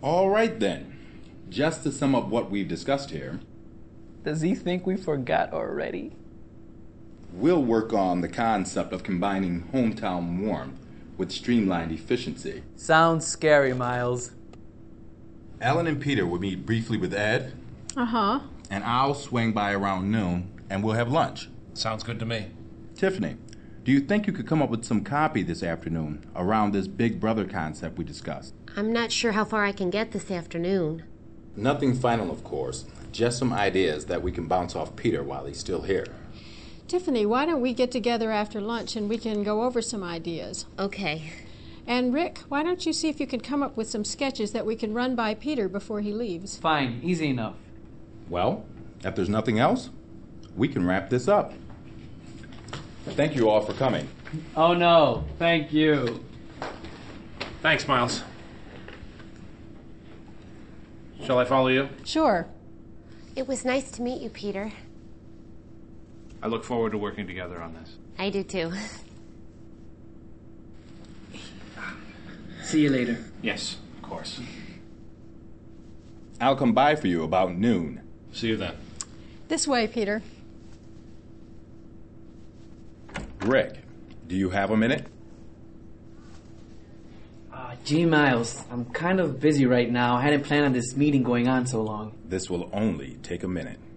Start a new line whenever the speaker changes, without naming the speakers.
All right then. Just to sum up what we've discussed here,
Does he think we forgot already?
we'll work on the concept of combining hometown warmth with streamlined efficiency.
Sounds scary, Miles.
Alan and Peter will meet briefly with Ed,
Uh-huh.
and I'll swing by around noon, and we'll have lunch.
Sounds good to me.
Tiffany, do you think you could come up with some copy this afternoon around this Big Brother concept we discussed?
I'm not sure how far I can get this afternoon.
Nothing final, of course. Just some ideas that we can bounce off Peter while he's still here.
Tiffany, why don't we get together after lunch and we can go over some ideas?
Okay.
And Rick, why don't you see if you can come up with some sketches that we can run by Peter before he leaves?
Fine, easy enough.
Well, if there's nothing else, we can wrap this up. Thank you all for coming.
Oh no, thank you.
Thanks, Miles. Shall I follow you?
Sure.
It was nice to meet you, Peter.
I look forward to working together on this.
I do too.
See you later.
Yes, of course.
I'll come by for you about noon.
See you then.
This way, Peter.
Rick, do you have a minute?
Gee, Miles, I'm kind of busy right now. I hadn't planned on this meeting going on so long.
This will only take a minute.